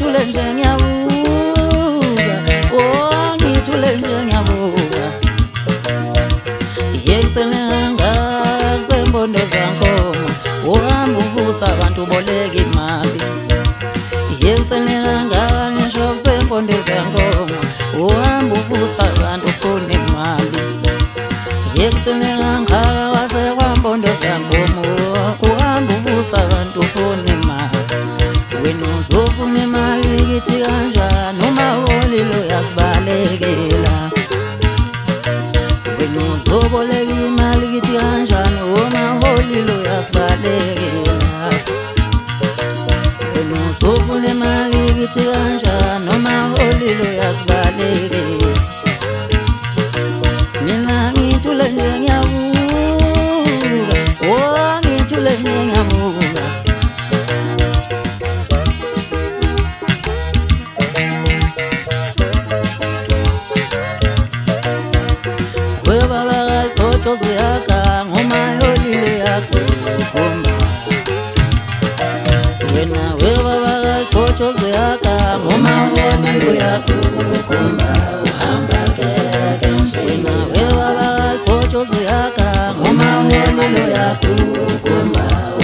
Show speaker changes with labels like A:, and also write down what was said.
A: ngithule nje ngiyabuka, oh ngithule nje ngiyabuka. Yeselanga sembondo zankoma, uhamba uvusa abantu boleka imali. Yeselanga ngisho sembondo zankoma, uhamba uvusa abantu ufuna imali. Yeselanga wase kwambondo zankoma, uhamba uvusa abantu ufuna imali. Wena uzofuna imali kithi kanjani uma holilo yasibalekela? Wena uzoboleka imali kithi kanjani uma holilo yasibalekela? Wena uzofuna imali kithi kanjani uma holilo yasibalekela? Mina ngithule nje ngiyabuka, oh ngithule nje ngiyabuka. Ziyaka ngoma holilo yakho kumba, wena webaba kocho ziyaka ngoma holilo yakho kumba, uhamba keke nje. Wena webaba kocho ziyaka ngoma holilo yakho kumba.